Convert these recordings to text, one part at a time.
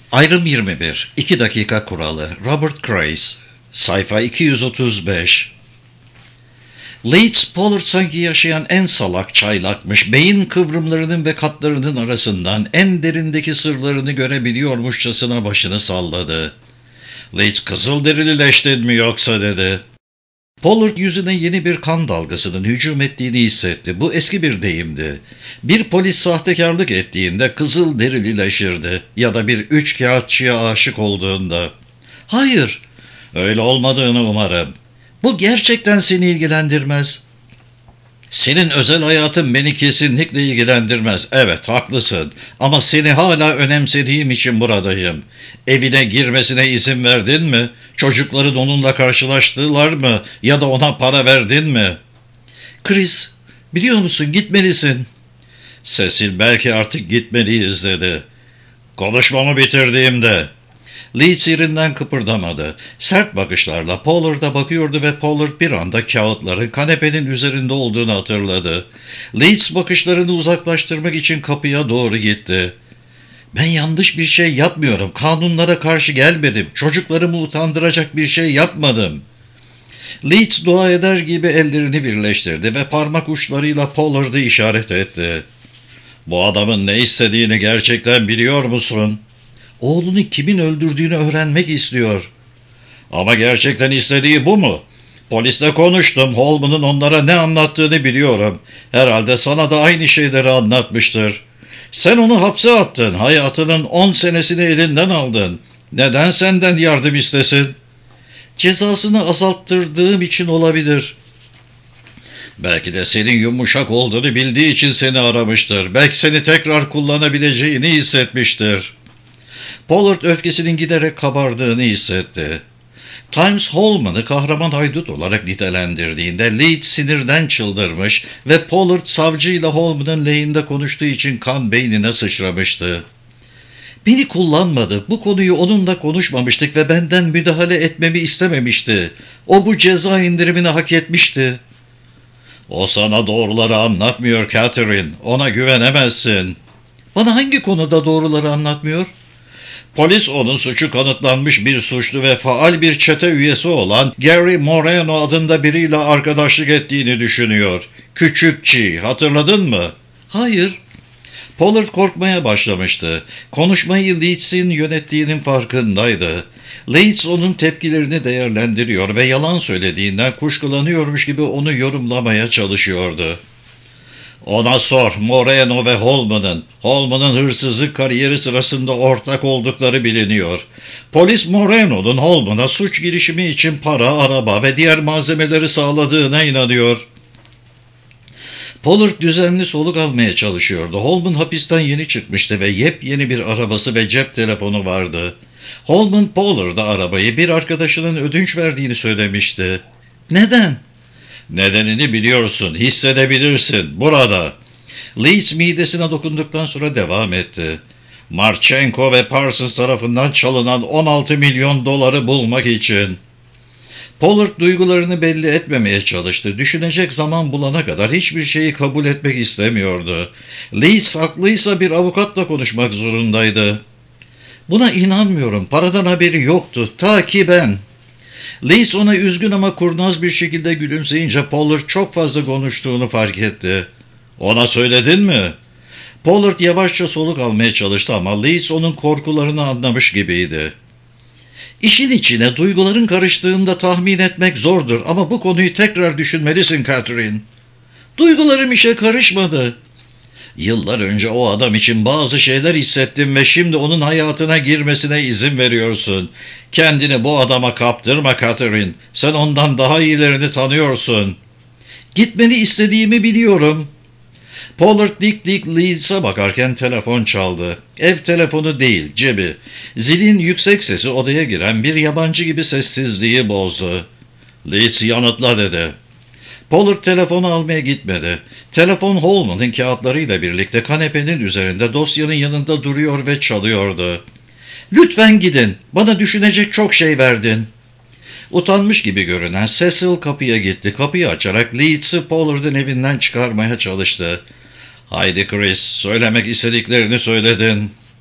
Ayrım 21. 2 dakika kuralı. Robert Grace. Sayfa 235. Leeds, Pollard sanki yaşayan en salak çaylakmış, beyin kıvrımlarının ve katlarının arasından en derindeki sırlarını görebiliyormuşçasına başını salladı. Leeds, Kızılderilileştin mi yoksa dedi. Pollard yüzüne yeni bir kan dalgasının hücum ettiğini hissetti. Bu eski bir deyimdi. Bir polis sahtekarlık ettiğinde Kızılderilileşirdi ya da bir üçkağıtçıya aşık olduğunda. Hayır, öyle olmadığını umarım. Bu gerçekten seni ilgilendirmez. Senin özel hayatın beni kesinlikle ilgilendirmez. Evet, haklısın. Ama seni hala önemsediğim için buradayım. Evine girmesine izin verdin mi? Çocukların onunla karşılaştılar mı? Ya da ona para verdin mi? Chris, biliyor musun, gitmelisin. Cecil, belki artık gitmeliyiz dedi. Konuşmamı bitirdiğimde. Leeds yerinden kıpırdamadı. Sert bakışlarla Pollard'a bakıyordu ve Pollard bir anda kağıtların kanepenin üzerinde olduğunu hatırladı. Leeds bakışlarını uzaklaştırmak için kapıya doğru gitti. Ben yanlış bir şey yapmıyorum. Kanunlara karşı gelmedim. Çocuklarımı utandıracak bir şey yapmadım. Leeds dua eder gibi ellerini birleştirdi ve parmak uçlarıyla Pollard'ı işaret etti. Bu adamın ne istediğini gerçekten biliyor musun? Oğlunu kimin öldürdüğünü öğrenmek istiyor. Ama gerçekten istediği bu mu? Polisle konuştum. Holman'ın onlara ne anlattığını biliyorum. Herhalde sana da aynı şeyleri anlatmıştır. Sen onu hapse attın. Hayatının 10 senesini elinden aldın. Neden senden yardım istesin? Cezasını azalttırdığım için olabilir. Belki de senin yumuşak olduğunu bildiği için seni aramıştır. Belki seni tekrar kullanabileceğini hissetmiştir. Pollard öfkesinin giderek kabardığını hissetti. Times Holman'ı kahraman haydut olarak nitelendirdiğinde Leeds sinirden çıldırmış ve Pollard savcıyla Holman'ın lehinde konuştuğu için kan beynine sıçramıştı. Beni kullanmadı, bu konuyu onunla konuşmamıştık ve benden müdahale etmemi istememişti. O bu ceza indirimini hak etmişti. O sana doğruları anlatmıyor Catherine, ona güvenemezsin. Bana hangi konuda doğruları anlatmıyor? Polis onun suçu kanıtlanmış bir suçlu ve faal bir çete üyesi olan Gary Moreno adında biriyle arkadaşlık ettiğini düşünüyor. Küçük G, hatırladın mı? Hayır. Pollard korkmaya başlamıştı. Konuşmayı Leeds'in yönettiğinin farkındaydı. Leeds onun tepkilerini değerlendiriyor ve yalan söylediğinden kuşkulanıyormuş gibi onu yorumlamaya çalışıyordu. Ona sor, Moreno ve Holman'ın hırsızlık kariyeri sırasında ortak oldukları biliniyor. Polis Moreno'nun Holman'a suç girişimi için para, araba ve diğer malzemeleri sağladığına inanıyor. Pollard düzenli soluk almaya çalışıyordu. Holman hapisten yeni çıkmıştı ve yepyeni bir arabası ve cep telefonu vardı. Holman, Pollard'a arabayı bir arkadaşının ödünç verdiğini söylemişti. Neden? Nedenini biliyorsun, hissedebilirsin, burada. Leeds midesine dokunduktan sonra devam etti. Marchenko ve Parsons tarafından çalınan 16 milyon doları bulmak için. Pollard duygularını belli etmemeye çalıştı. Düşünecek zaman bulana kadar hiçbir şeyi kabul etmek istemiyordu. Leeds haklıysa bir avukatla konuşmak zorundaydı. Buna inanmıyorum. Paradan haberi yoktu. Ta ki ben. Leeds ona üzgün ama kurnaz bir şekilde gülümseyince Pollard çok fazla konuştuğunu fark etti. Ona söyledin mi? Pollard yavaşça soluk almaya çalıştı ama Leeds onun korkularını anlamış gibiydi. İşin içine duyguların karıştığında tahmin etmek zordur ama bu konuyu tekrar düşünmelisin Catherine. Duygularım işe karışmadı. Yıllar önce o adam için bazı şeyler hissettim ve şimdi onun hayatına girmesine izin veriyorsun. Kendini bu adama kaptırma Catherine. Sen ondan daha iyilerini tanıyorsun. Gitmeni istediğimi biliyorum. Pollard dik dik Leeds'e bakarken telefon çaldı. Ev telefonu değil, cebi. Zilin yüksek sesi odaya giren bir yabancı gibi sessizliği bozdu. Leeds yanıtla dedi. Pollard telefonu almaya gitmedi. Telefon Holman'ın kağıtlarıyla birlikte kanepenin üzerinde dosyanın yanında duruyor ve çalıyordu. Lütfen gidin, bana düşünecek çok şey verdin. Utanmış gibi görünen Cecil kapıya gitti. Kapıyı açarak Leeds'i Pollard'ın evinden çıkarmaya çalıştı. Haydi Chris, söylemek istediklerini söyledin.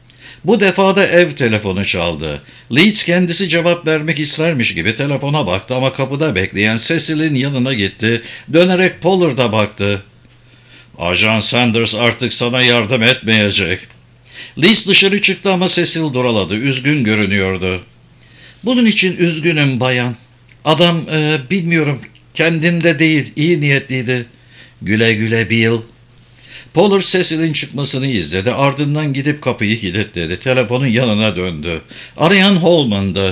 Bu defa da ev telefonu çaldı. Leeds kendisi cevap vermek istermiş gibi telefona baktı ama kapıda bekleyen Cecil'in yanına gitti. Dönerek Pollard'a baktı. "Ajan Sanders artık sana yardım etmeyecek." Leeds dışarı çıktı ama Cecil duraladı. Üzgün görünüyordu. "Bunun için üzgünüm bayan. Adam bilmiyorum, kendinde değil, iyi niyetliydi." "Güle güle Bill." Pollard Cecil'in çıkmasını izledi. Ardından gidip kapıyı kilitledi. Telefonun yanına döndü. Arayan Holman'dı.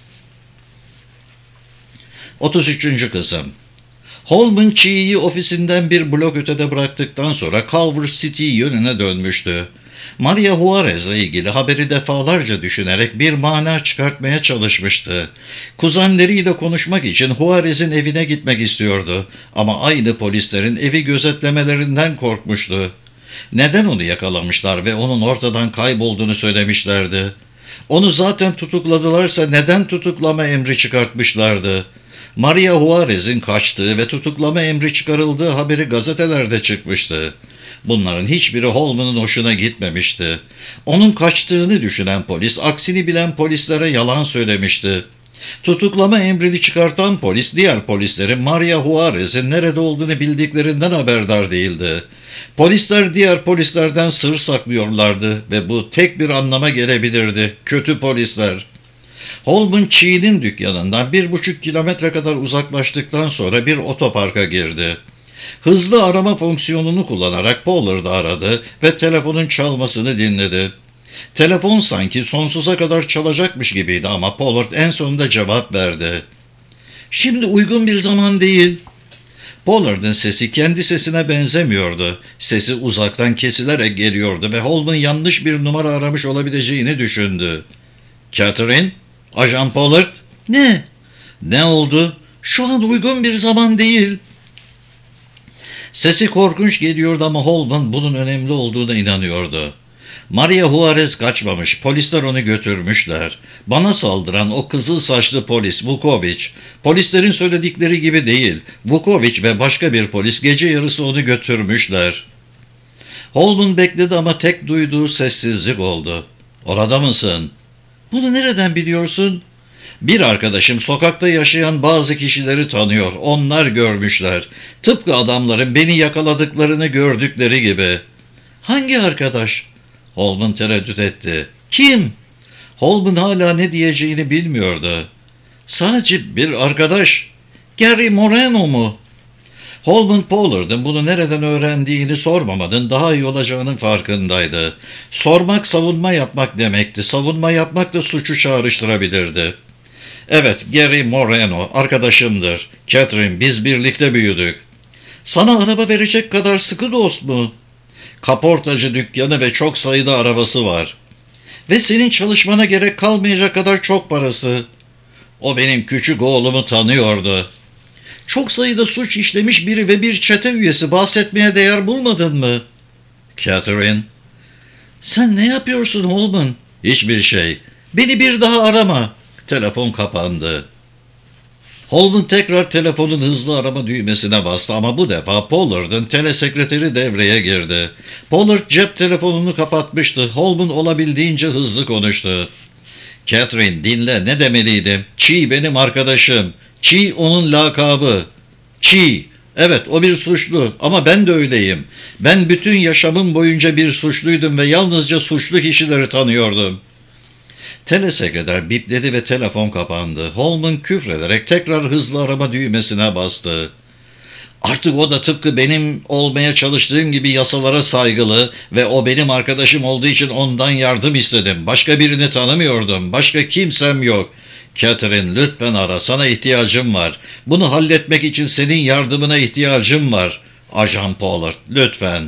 33. kısım. Holman Chee'yi ofisinden bir blok ötede bıraktıktan sonra Culver City yönüne dönmüştü. Maria Juarez'le ilgili haberi defalarca düşünerek bir mana çıkartmaya çalışmıştı. Kuzenleriyle konuşmak için Juarez'in evine gitmek istiyordu ama aynı polislerin evi gözetlemelerinden korkmuştu. Neden onu yakalamışlar ve onun ortadan kaybolduğunu söylemişlerdi? Onu zaten tutukladılarsa neden tutuklama emri çıkartmışlardı? Maria Juarez'in kaçtığı ve tutuklama emri çıkarıldığı haberi gazetelerde çıkmıştı. Bunların hiçbiri Holman'ın hoşuna gitmemişti. Onun kaçtığını düşünen polis, aksini bilen polislere yalan söylemişti. Tutuklama emrini çıkartan polis, diğer polislerin Maria Juarez'in nerede olduğunu bildiklerinden haberdar değildi. Polisler diğer polislerden sır saklıyorlardı ve bu tek bir anlama gelebilirdi: kötü polisler. Holman Chee'nin dükkanından 1,5 kilometre kadar uzaklaştıktan sonra bir otoparka girdi. Hızlı arama fonksiyonunu kullanarak Pollard'ı aradı ve telefonun çalmasını dinledi. Telefon sanki sonsuza kadar çalacakmış gibiydi ama Pollard en sonunda cevap verdi. "Şimdi uygun bir zaman değil." Pollard'ın sesi kendi sesine benzemiyordu. Sesi uzaktan kesilerek geliyordu ve Holman yanlış bir numara aramış olabileceğini düşündü. "Catherine? Ajan Pollard?" "Ne? Ne oldu?" "Şu an uygun bir zaman değil." Sesi korkunç geliyordu ama Holman bunun önemli olduğuna inanıyordu. "Maria Juarez kaçmamış. Polisler onu götürmüşler. Bana saldıran o kızıl saçlı polis Vukovic. Polislerin söyledikleri gibi değil. Vukovic ve başka bir polis gece yarısı onu götürmüşler." Holman bekledi ama tek duyduğu sessizlik oldu. "Orada mısın?" "Bunu nereden biliyorsun?" "Bir arkadaşım sokakta yaşayan bazı kişileri tanıyor. Onlar görmüşler. Tıpkı adamların beni yakaladıklarını gördükleri gibi." "Hangi arkadaş?" Holman tereddüt etti. "Kim?" Holman hala ne diyeceğini bilmiyordu. "Sadece bir arkadaş." "Gary Moreno mu?" Holman Pollard'ın bunu nereden öğrendiğini sormamanın daha iyi olacağının farkındaydı. Sormak savunma yapmak demekti. Savunma yapmak da suçu çağrıştırabilirdi. "Evet, Gary Moreno arkadaşımdır. Catherine, biz birlikte büyüdük." "Sana araba verecek kadar sıkı dost mu?" "Kaportacı dükkanı ve çok sayıda arabası var." "Ve senin çalışmana gerek kalmayacak kadar çok parası." "O benim küçük oğlumu tanıyordu." "Çok sayıda suç işlemiş biri ve bir çete üyesi, bahsetmeye değer bulmadın mı?" "Catherine." "Sen ne yapıyorsun Holman?" "Hiçbir şey." "Beni bir daha arama." Telefon kapandı. Holman tekrar telefonun hızlı arama düğmesine bastı ama bu defa Pollard'ın telesekreteri devreye girdi. Pollard cep telefonunu kapatmıştı. Holman olabildiğince hızlı konuştu. "Catherine, dinle, ne demeliydim? Chee benim arkadaşım. Chee onun lakabı. Chee. Evet, o bir suçlu ama ben de öyleyim. Ben bütün yaşamım boyunca bir suçluydum ve yalnızca suçlu kişileri tanıyordum." Telesekreter bipledi ve telefon kapandı. Holman küfrederek tekrar hızlı arama düğmesine bastı. "Artık o da tıpkı benim olmaya çalıştığım gibi yasalara saygılı ve o benim arkadaşım olduğu için ondan yardım istedim. Başka birini tanımıyordum. Başka kimsem yok. Catherine, lütfen ara. Sana ihtiyacım var. Bunu halletmek için senin yardımına ihtiyacım var. Ajan Pollard, lütfen."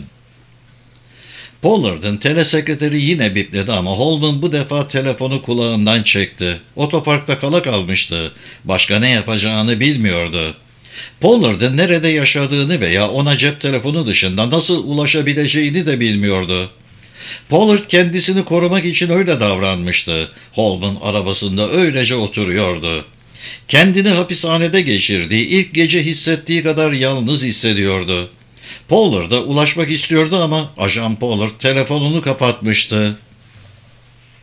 Pollard'ın telesekreteri yine bipledi ama Holman bu defa telefonu kulağından çekti. Otoparkta kala kalmıştı. Başka ne yapacağını bilmiyordu. Pollard'ın nerede yaşadığını veya ona cep telefonu dışında nasıl ulaşabileceğini de bilmiyordu. Pollard kendisini korumak için öyle davranmıştı. Holman arabasında öylece oturuyordu. Kendini hapishanede geçirdiği ilk gece hissettiği kadar yalnız hissediyordu. Pollard'a ulaşmak istiyordu ama Ajan Pollard telefonunu kapatmıştı.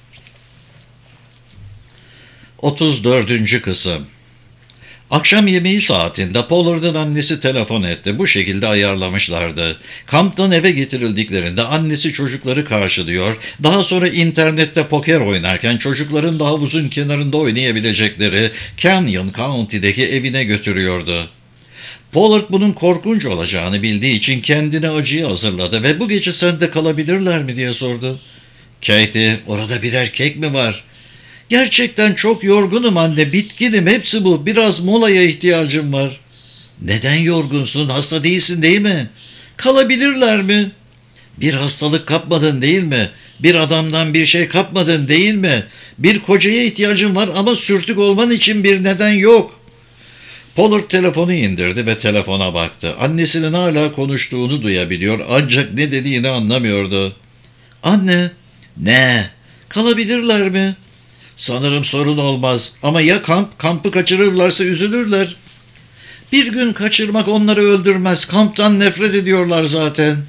34. Kısım. Akşam yemeği saatinde Pollard'ın annesi telefon etti. Bu şekilde ayarlamışlardı. Kamptan eve getirildiklerinde annesi çocukları karşılıyor. Daha sonra internette poker oynarken çocukların da havuzun kenarında oynayabilecekleri Canyon County'deki evine götürüyordu. Pollard bunun korkunç olacağını bildiği için kendine acıyı hazırladı ve bu gece sende kalabilirler mi diye sordu. Katie, orada bir erkek mi var? Gerçekten çok yorgunum anne, bitkinim, hepsi bu. Biraz molaya ihtiyacım var. Neden yorgunsun? Hasta değilsin değil mi? Kalabilirler mi? Bir hastalık kapmadın değil mi? Bir adamdan bir şey kapmadın değil mi? Bir kocaya ihtiyacın var ama sürtük olman için bir neden yok. Pollard telefonu indirdi ve telefona baktı. Annesinin hala konuştuğunu duyabiliyor ancak ne dediğini anlamıyordu. Anne, ne? Kalabilirler mi? Sanırım sorun olmaz ama ya kampı kaçırırlarsa üzülürler. Bir gün kaçırmak onları öldürmez, kamptan nefret ediyorlar zaten.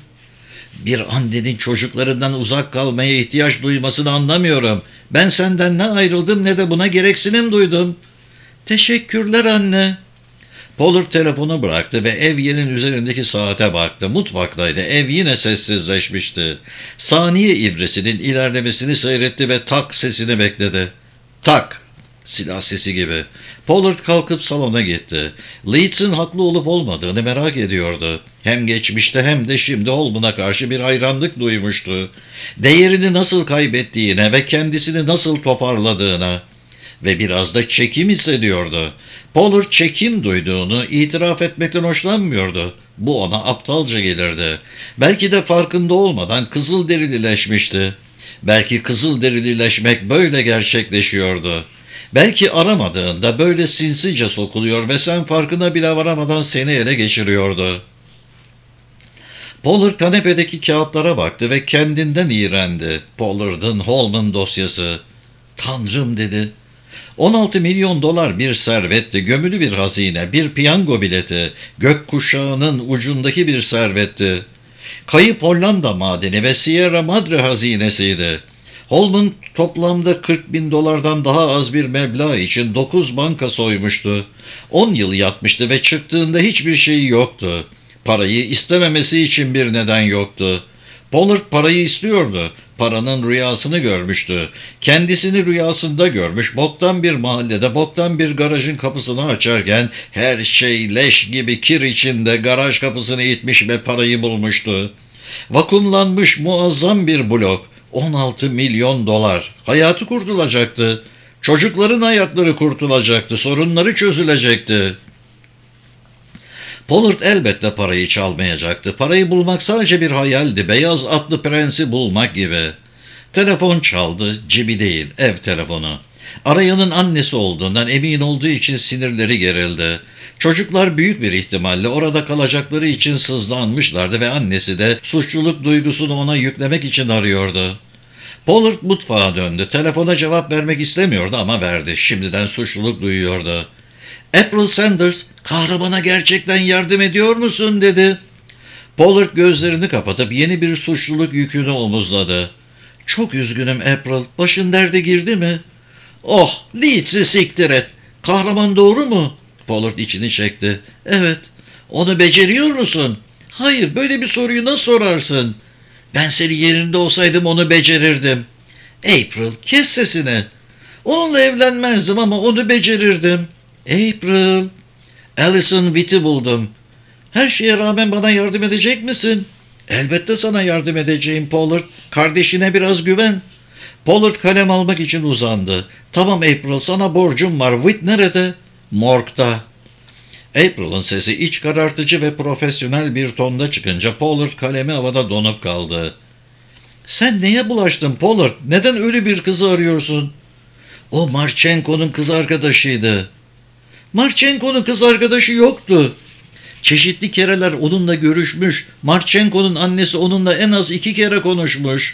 Bir annenin çocuklarından uzak kalmaya ihtiyaç duymasını anlamıyorum. Ben senden ne ayrıldım ne de buna gereksinim duydum. Teşekkürler anne. Pollard telefonu bıraktı ve evyenin üzerindeki saate baktı. Mutfaktaydı. Ev yine sessizleşmişti. Saniye ibresinin ilerlemesini seyretti ve tak sesini bekledi. Tak! Silah sesi gibi. Pollard kalkıp salona gitti. Leeds'in haklı olup olmadığını merak ediyordu. Hem geçmişte hem de şimdi Holman'a karşı bir hayranlık duymuştu. Değerini nasıl kaybettiğine ve kendisini nasıl toparladığına ve biraz da çekim hissediyordu. Pollard çekim duyduğunu itiraf etmekten hoşlanmıyordu. Bu ona aptalca gelirdi. Belki de farkında olmadan kızılderilileşmişti. Belki kızılderilileşmek böyle gerçekleşiyordu. Belki aramadığında böyle sinsice sokuluyor ve sen farkına bile varamadan seni ele geçiriyordu. Pollard kanepedeki kağıtlara baktı ve kendinden iğrendi. Pollard'ın Holman dosyası. Tanrım dedi. 16 milyon dolar bir servetti, gömülü bir hazine, bir piyango bileti, gökkuşağının ucundaki bir servetti. Kayıp Hollanda madeni ve Sierra Madre hazinesiydi. Holman toplamda 40 bin dolardan daha az bir meblağ için 9 banka soymuştu. 10 yıl yatmıştı ve çıktığında hiçbir şeyi yoktu. Parayı istememesi için bir neden yoktu. Pollard parayı istiyordu. Paranın rüyasını görmüştü. Kendisini rüyasında görmüş, boktan bir mahallede, boktan bir garajın kapısını açarken her şey leş gibi kir içinde garaj kapısını itmiş ve parayı bulmuştu. Vakumlanmış muazzam bir blok. 16 milyon dolar. Hayatı kurtulacaktı. Çocukların hayatları kurtulacaktı. Sorunları çözülecekti. Pollard elbette parayı çalmayacaktı. Parayı bulmak sadece bir hayaldi. Beyaz atlı prensi bulmak gibi. Telefon çaldı. Cibi değil, ev telefonu. Arayanın annesi olduğundan emin olduğu için sinirleri gerildi. Çocuklar büyük bir ihtimalle orada kalacakları için sızlanmışlardı ve annesi de suçluluk duygusunu ona yüklemek için arıyordu. Pollard mutfağa döndü. Telefona cevap vermek istemiyordu ama verdi. Şimdiden suçluluk duyuyordu. April Sanders, kahramana gerçekten yardım ediyor musun dedi. Pollard gözlerini kapatıp yeni bir suçluluk yükünü omuzladı. Çok üzgünüm April, başın derde girdi mi? Oh, Leeds'i siktir et. Kahraman doğru mu? Pollard içini çekti. Evet. Onu beceriyor musun? Hayır, böyle bir soruyu nasıl sorarsın? Ben senin yerinde olsaydım onu becerirdim. April, kes sesini. Onunla evlenmezdim ama onu becerirdim. April, Alison Witt'i buldum. Her şeye rağmen bana yardım edecek misin? Elbette sana yardım edeceğim Pollard. Kardeşine biraz güven. Pollard kalem almak için uzandı. Tamam April, sana borcum var. Witt nerede? Morg'da. April'ın sesi iç karartıcı ve profesyonel bir tonda çıkınca Pollard kalemi havada donup kaldı. Sen neye bulaştın Pollard? Neden öyle bir kızı arıyorsun? O Marchenko'nun kız arkadaşıydı. Marchenko'nun kız arkadaşı yoktu. Çeşitli kereler onunla görüşmüş. Marchenko'nun annesi onunla en az 2 kere konuşmuş.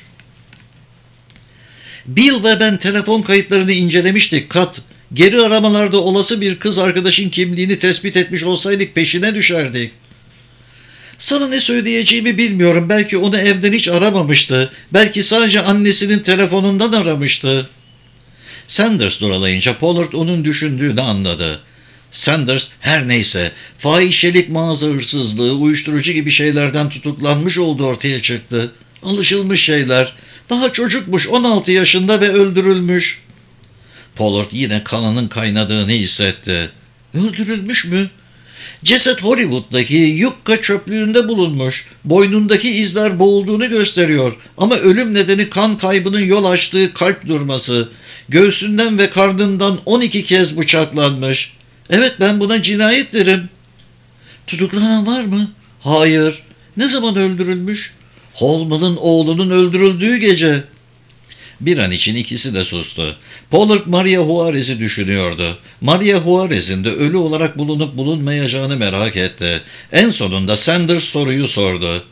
Bill ve ben telefon kayıtlarını incelemiştik Kat. Geri aramalarda olası bir kız arkadaşın kimliğini tespit etmiş olsaydık peşine düşerdik. Sana ne söyleyeceğimi bilmiyorum. Belki onu evden hiç aramamıştı. Belki sadece annesinin telefonundan aramıştı. Sanders duralayınca Pollard onun düşündüğünü anladı. Sanders her neyse fahişelik, mağaza hırsızlığı, uyuşturucu gibi şeylerden tutuklanmış olduğu ortaya çıktı. Alışılmış şeyler. Daha çocukmuş, 16 yaşında ve öldürülmüş. Pollard yine kanının kaynadığını hissetti. Öldürülmüş mü? Ceset Hollywood'daki yukka çöplüğünde bulunmuş. Boynundaki izler boğulduğunu gösteriyor. Ama ölüm nedeni kan kaybının yol açtığı kalp durması. Göğsünden ve karnından 12 kez bıçaklanmış. Evet, ben buna cinayet derim. Tutuklanan var mı? Hayır. Ne zaman öldürülmüş? Holman'ın oğlunun öldürüldüğü gece. Bir an için ikisi de sustu. Pollard Maria Juarez'i düşünüyordu. Maria Juarez'in de ölü olarak bulunup bulunmayacağını merak etti. En sonunda Sanders soruyu sordu.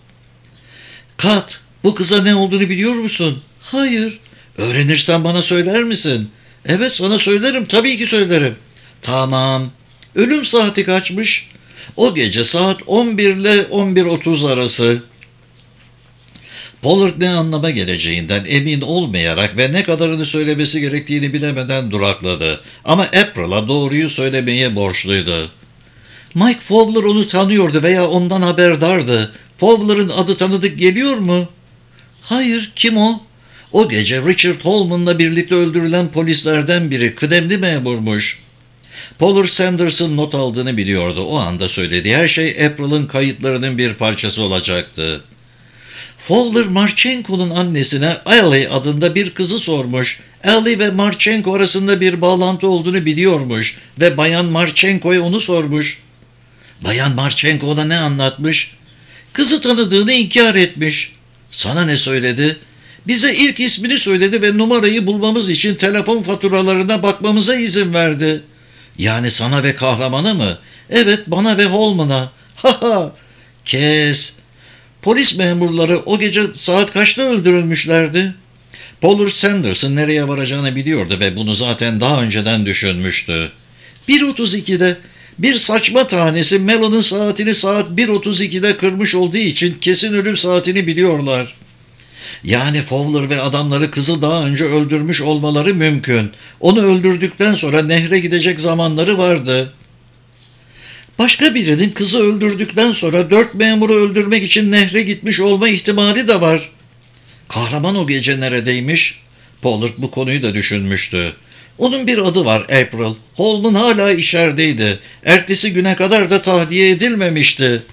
Kat, bu kıza ne olduğunu biliyor musun? Hayır. Öğrenirsen bana söyler misin? Evet, sana söylerim, tabii ki söylerim. Tamam. Ölüm saati kaçmış? O gece saat 11 ile 11:30 arası. Pollard ne anlama geleceğinden emin olmayarak ve ne kadarını söylemesi gerektiğini bilemeden durakladı. Ama April'a doğruyu söylemeye borçluydu. Mike Fowler onu tanıyordu veya ondan haberdardı. Fowler'ın adı tanıdık geliyor mu? Hayır, kim o? O gece Richard Holman'la birlikte öldürülen polislerden biri, kıdemli memurmuş. Pollard Sanders'ın not aldığını biliyordu. O anda söylediği her şey April'ın kayıtlarının bir parçası olacaktı. Fowler, Marchenko'nun annesine Ellie adında bir kızı sormuş. Ellie ve Marchenko arasında bir bağlantı olduğunu biliyormuş ve Bayan Marchenko'ya onu sormuş. Bayan Marchenko ona ne anlatmış? Kızı tanıdığını inkar etmiş. Sana ne söyledi? Bize ilk ismini söyledi ve numarayı bulmamız için telefon faturalarına bakmamıza izin verdi. Yani sana ve kahramana mı? Evet, bana ve Holman'a. Ha ha! Kes! Polis memurları o gece saat kaçta öldürülmüşlerdi? Pollard Sanders'ın nereye varacağını biliyordu ve bunu zaten daha önceden düşünmüştü. 1:32'de bir saçma tanesi Melon'un saatini saat 1:32'de kırmış olduğu için kesin ölüm saatini biliyorlar. Yani Fowler ve adamları kızı daha önce öldürmüş olmaları mümkün. Onu öldürdükten sonra nehre gidecek zamanları vardı. Başka birinin kızı öldürdükten sonra 4 memuru öldürmek için nehre gitmiş olma ihtimali de var. Kahraman o gece neredeymiş? Pollard bu konuyu da düşünmüştü. Onun bir adı var, April. Holman hala içerideydi. Ertesi güne kadar da tahliye edilmemişti.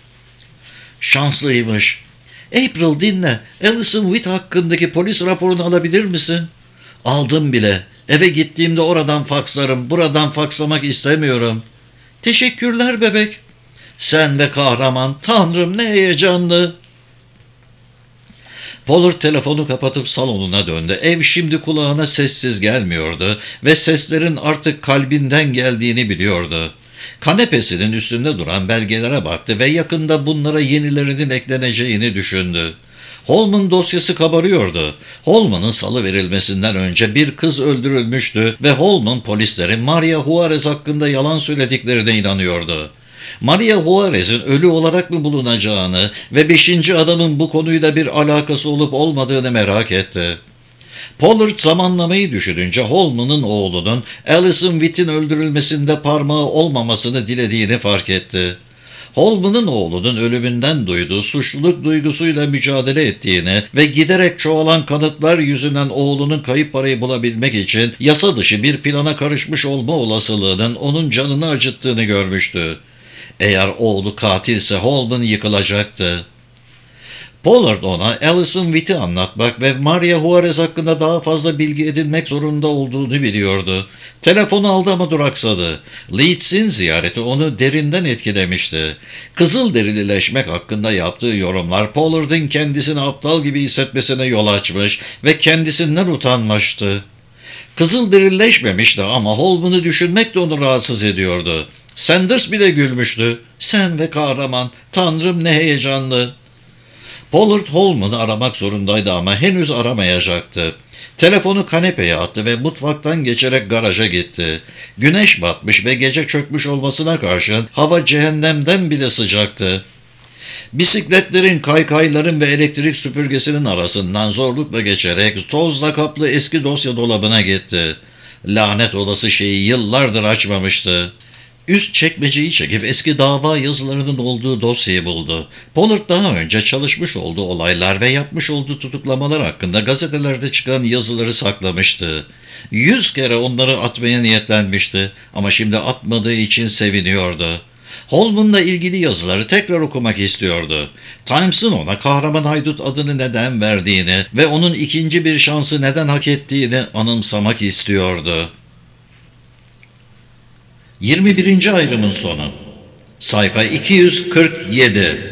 Şanslıymış. April, dinle. Alison Witt hakkındaki polis raporunu alabilir misin? Aldım bile. Eve gittiğimde oradan fakslarım. Buradan fakslamak istemiyorum. Teşekkürler bebek. Sen ve kahraman, tanrım ne heyecanlı. Pollard telefonu kapatıp salonuna döndü. Ev şimdi kulağına sessiz gelmiyordu ve seslerin artık kalbinden geldiğini biliyordu. Kanepesinin üstünde duran belgelere baktı ve yakında bunlara yenilerinin ekleneceğini düşündü. Holman dosyası kabarıyordu. Holman'ın salıverilmesinden önce bir kız öldürülmüştü ve Holman polislerin Maria Juarez hakkında yalan söylediklerine inanıyordu. Maria Juarez'in ölü olarak mı bulunacağını ve 5. adamın bu konuyla bir alakası olup olmadığını merak etti. Pollard zamanlamayı düşününce Holman'ın oğlunun Alison Witt'in öldürülmesinde parmağı olmamasını dilediğini fark etti. Holman'ın oğlunun ölümünden duyduğu suçluluk duygusuyla mücadele ettiğini ve giderek çoğalan kanıtlar yüzünden oğlunun kayıp parayı bulabilmek için yasa dışı bir plana karışmış olma olasılığının onun canını acıttığını görmüştü. Eğer oğlu katilse Holman yıkılacaktı. Pollard ona Alison Witt'i anlatmak ve Maria Juarez hakkında daha fazla bilgi edinmek zorunda olduğunu biliyordu. Telefonu aldı ama duraksadı. Leeds'in ziyareti onu derinden etkilemişti. Kızılderilileşmek hakkında yaptığı yorumlar Pollard'ın kendisini aptal gibi hissetmesine yol açmış ve kendisinden utanmıştı. Kızılderilileşmemişti ama Holman'ı düşünmek de onu rahatsız ediyordu. Sanders bile gülmüştü. Sen ve kahraman, tanrım ne heyecanlı. Pollard Holman'ı aramak zorundaydı ama henüz aramayacaktı. Telefonu kanepeye attı ve mutfaktan geçerek garaja gitti. Güneş batmış ve gece çökmüş olmasına karşın hava cehennemden bile sıcaktı. Bisikletlerin, kaykayların ve elektrik süpürgesinin arasından zorlukla geçerek tozla kaplı eski dosya dolabına gitti. Lanet olası şeyi yıllardır açmamıştı. Üst çekmeceyi çekip eski dava yazılarının olduğu dosyayı buldu. Pollard daha önce çalışmış olduğu olaylar ve yapmış olduğu tutuklamalar hakkında gazetelerde çıkan yazıları saklamıştı. 100 kere onları atmaya niyetlenmişti ama şimdi atmadığı için seviniyordu. Holman'la ilgili yazıları tekrar okumak istiyordu. Times'ın ona kahraman haydut adını neden verdiğini ve onun ikinci bir şansı neden hak ettiğini anımsamak istiyordu. 21. ayrımın sonu. Sayfa 247.